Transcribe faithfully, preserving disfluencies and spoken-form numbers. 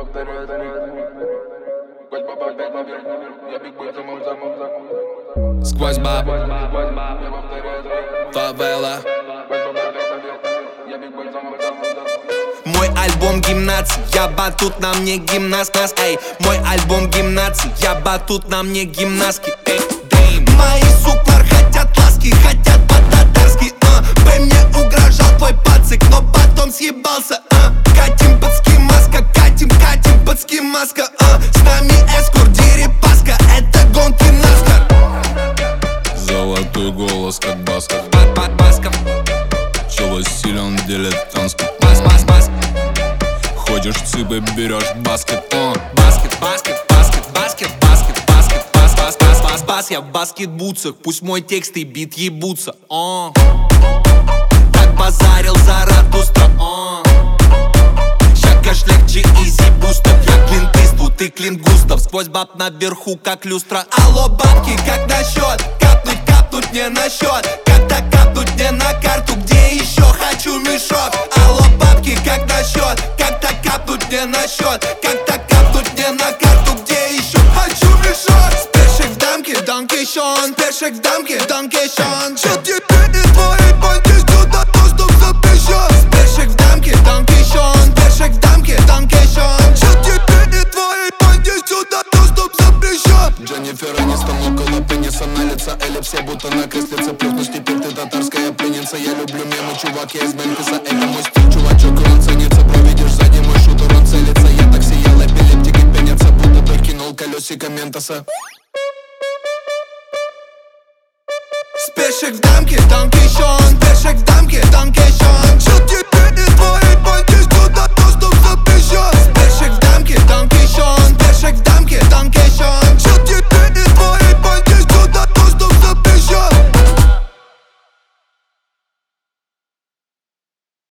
Сквозь баб, фавела. Мой альбом гимнации, я батут, на мне гимнаст, нас, эй. Мой альбом гимнации, я батут, на мне гимнастки, эй. Мои суклар хотят ласки, хотят по-татарски, а. Бэй мне угрожал твой пацик, но потом съебался, а. Катим под ски маска, катим, катим под ски маска, а. С нами эскорт, Дерипаска, это гонки наскар. Золотой голос, как Басков. Басков. Чело силен, дилетантский. Бас, бас, бас. Ходишь в цыбы, берешь баскет. О. Баскет, баскет, баскет, баскет, баскет, баскет, бас, бас, бас, бас, бас. Я в баскетбутсах, пусть мой текст и бит ебутся. О. Так базарил Заратустра. О. Ща кашляк, G-Easy бустов. Я Клинт Иствуд, ты Клинт Густав. Сквозь баб наверху, как люстра. Алло, бабки, как насчет? Капнуть, капнуть не на счет. Как-то капнуть не на карту. Где еще хочу мешок? Алло, бабки, как насчет? Как-то капнуть не на счет. Как-то капнуть не на карту. Где еще хочу мешок? Спешик в дамке, Донки Шон. Спешик в дамке, Донки Шон. Че тебе и твоей банде сюда доступ запрещен? Спешик в дамке, Донки Шон. Спешик в дамке, Донки Шон. Че тебе и твоей банде сюда доступ запрещен? Дженнифер Анистон около пениса, на лица Эли все будто на креслице. Плюснусь, теперь ты татарская пленница. Я люблю мемы, чувак, я из Мемфиса. Это мой стиль, чувачок, и он ценится. Проведешь сзади мой шутер, он целится. Я так сиял, эпилептики пенятся, будто ты кинул колесико Ментоса. Спешик в дамке, Донки Шон. Спешик в дамке, Донки Шон.